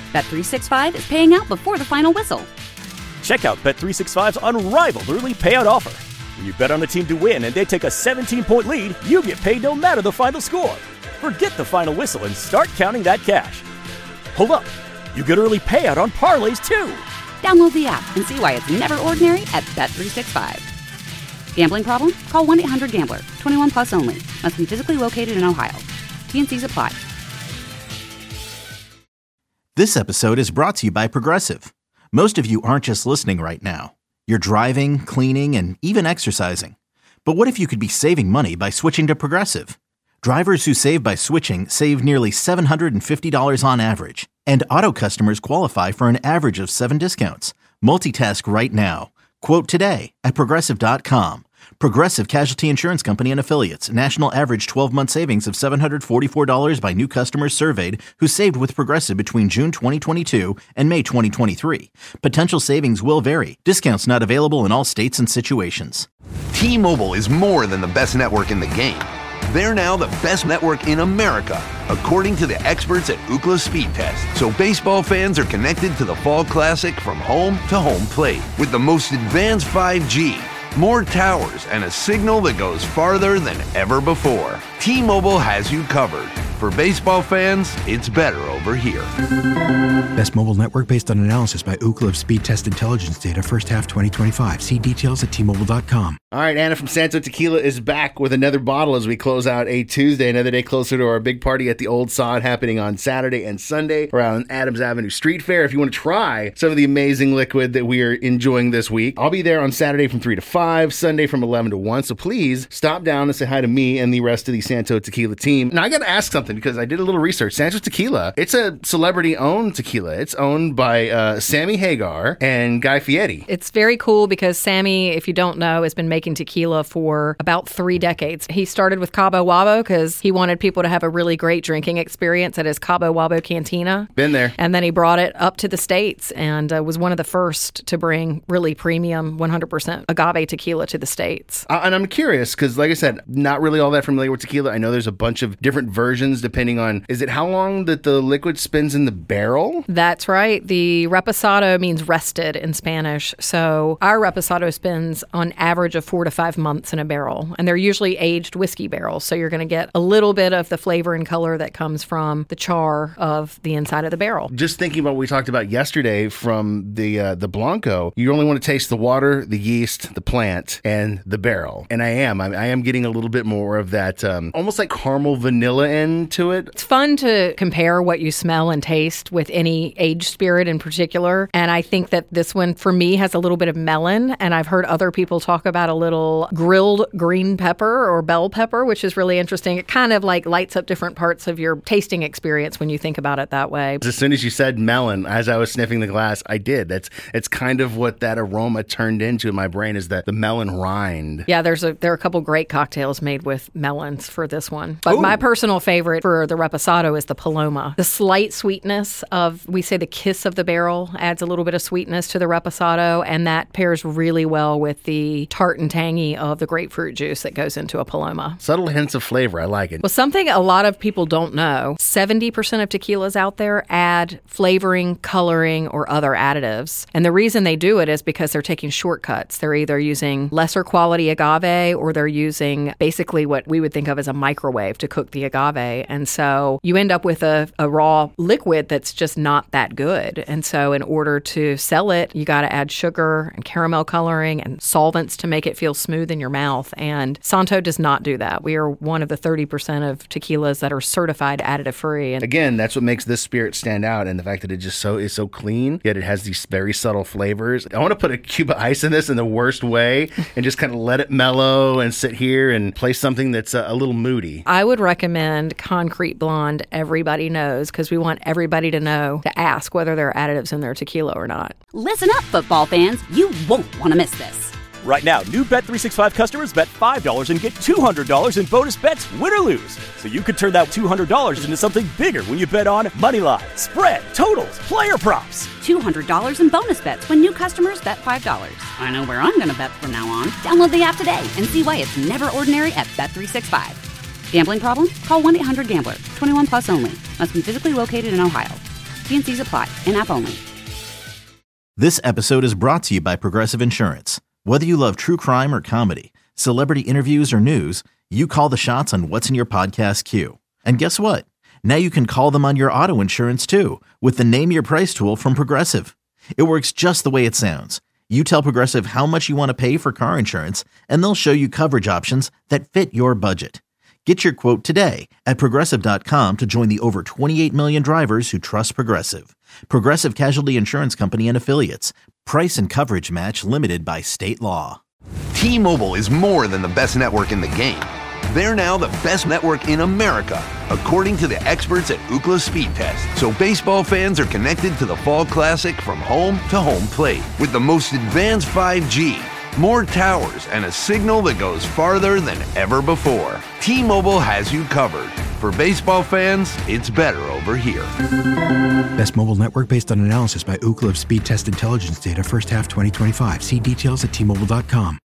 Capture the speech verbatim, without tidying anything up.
Bet three sixty-five is paying out before the final whistle. Check out Bet three sixty-five's unrivaled early payout offer. When you bet on a team to win and they take a seventeen-point lead, you get paid no matter the final score. Forget the final whistle and start counting that cash. Hold up. You get early payout on parlays, too. Download the app and see why it's never ordinary at Bet three sixty-five. Gambling problem? Call one eight hundred gambler. twenty-one plus only. Must be physically located in Ohio. T and C's apply. This episode is brought to you by Progressive. Most of you aren't just listening right now. You're driving, cleaning, and even exercising. But what if you could be saving money by switching to Progressive? Drivers who save by switching save nearly seven hundred fifty dollars on average. And auto customers qualify for an average of seven discounts. Multitask right now. Quote today at Progressive dot com. Progressive Casualty Insurance Company and Affiliates. National average twelve-month savings of seven hundred forty-four dollars by new customers surveyed who saved with Progressive between June twenty twenty-two and May twenty twenty-three. Potential savings will vary. Discounts not available in all states and situations. T-Mobile is more than the best network in the game. They're now the best network in America, according to the experts at Ookla Speed Test. So baseball fans are connected to the Fall Classic from home to home plate with the most advanced five G, more towers, and a signal that goes farther than ever before. T-Mobile has you covered. For baseball fans, it's better over here. Best mobile network based on analysis by Ookla of Speed Test Intelligence data first half twenty twenty-five. See details at T Mobile dot com. All right, Anna from Santo Tequila is back with another bottle as we close out a Tuesday, another day closer to our big party at the Old Sod happening on Saturday and Sunday around Adams Avenue Street Fair. If you want to try some of the amazing liquid that we are enjoying this week, I'll be there on Saturday from three to five, Sunday from eleven to one. So please stop down and say hi to me and the rest of the Santo Tequila team. Now, I got to ask something because I did a little research. Santo Tequila, it's a celebrity-owned tequila. It's owned by uh, Sammy Hagar and Guy Fieri. It's very cool because Sammy, if you don't know, has been making tequila for about three decades. He started with Cabo Wabo because he wanted people to have a really great drinking experience at his Cabo Wabo Cantina. Been there. And then he brought it up to the States and uh, was one of the first to bring really premium one hundred percent agave tequila to the States. Uh, and I'm curious because, like I said, not really all that familiar with tequila. I know there's a bunch of different versions depending on, is it how long that the liquid spins in the barrel? That's right. The reposado means rested in Spanish. So our reposado spins on average of four to five months in a barrel. And they're usually aged whiskey barrels. So you're going to get a little bit of the flavor and color that comes from the char of the inside of the barrel. Just thinking about what we talked about yesterday from the uh, the Blanco, you only want to taste the water, the yeast, the plant, and the barrel. And I am. I, I am getting a little bit more of that um, almost like caramel vanilla end to it. It's fun to compare what you smell and taste with any aged spirit in particular. And I think that this one, for me, has a little bit of melon. And I've heard other people talk about a little grilled green pepper or bell pepper, which is really interesting. It kind of like lights up different parts of your tasting experience when you think about it that way. As soon as you said melon, as I was sniffing the glass, I did. That's it's kind of what that aroma turned into in my brain, is that the melon rind. Yeah, there's a there are a couple great cocktails made with melons for this one. But Ooh. My personal favorite for the reposado is the Paloma. The slight sweetness of, we say the kiss of the barrel adds a little bit of sweetness to the reposado, and that pairs really well with the tart and tangy of the grapefruit juice that goes into a Paloma. Subtle hints of flavor. I like it. Well, something a lot of people don't know, seventy percent of tequilas out there add flavoring, coloring, or other additives. And the reason they do it is because they're taking shortcuts. They're either using lesser quality agave or they're using basically what we would think of as a microwave to cook the agave. And so you end up with a, a raw liquid that's just not that good. And so in order to sell it, you got to add sugar and caramel coloring and solvents to make it feel smooth in your mouth. And Santo does not do that. We are one of the thirty percent of tequilas that are certified additive free. And again, that's what makes this spirit stand out, and the fact that it just so is so clean, yet it has these very subtle flavors. I want to put a cube of ice in this in the worst way and just kind of let it mellow and sit here and play something that's a, a little moody. I would recommend Concrete Blonde Everybody Knows, because we want everybody to know to ask whether there are additives in their tequila or not. Listen up, football fans. You won't want to miss this. Right now, new Bet three sixty-five customers bet five dollars and get two hundred dollars in bonus bets, win or lose. So you could turn that two hundred dollars into something bigger when you bet on moneyline, spread, totals, player props. two hundred dollars in bonus bets when new customers bet five dollars. I know where I'm going to bet from now on. Download the app today and see why it's never ordinary at Bet three sixty-five. Gambling problem? Call one eight hundred gambler. twenty-one plus only. Must be physically located in Ohio. T N Cs apply. In-app only. This episode is brought to you by Progressive Insurance. Whether you love true crime or comedy, celebrity interviews or news, you call the shots on what's in your podcast queue. And guess what? Now you can call them on your auto insurance too with the Name Your Price tool from Progressive. It works just the way it sounds. You tell Progressive how much you want to pay for car insurance, and they'll show you coverage options that fit your budget. Get your quote today at Progressive dot com to join the over twenty-eight million drivers who trust Progressive. Progressive Casualty Insurance Company and Affiliates. Price and coverage match limited by state law. T-Mobile is more than the best network in the game. They're now the best network in America, according to the experts at Ookla Speed Test. So baseball fans are connected to the Fall Classic from home to home plate with the most advanced five G, more towers, and a signal that goes farther than ever before. T-Mobile has you covered. For baseball fans, it's better over here. Best mobile network based on analysis by Ookla of Speed Test Intelligence data first half twenty twenty-five. See details at T Mobile dot com.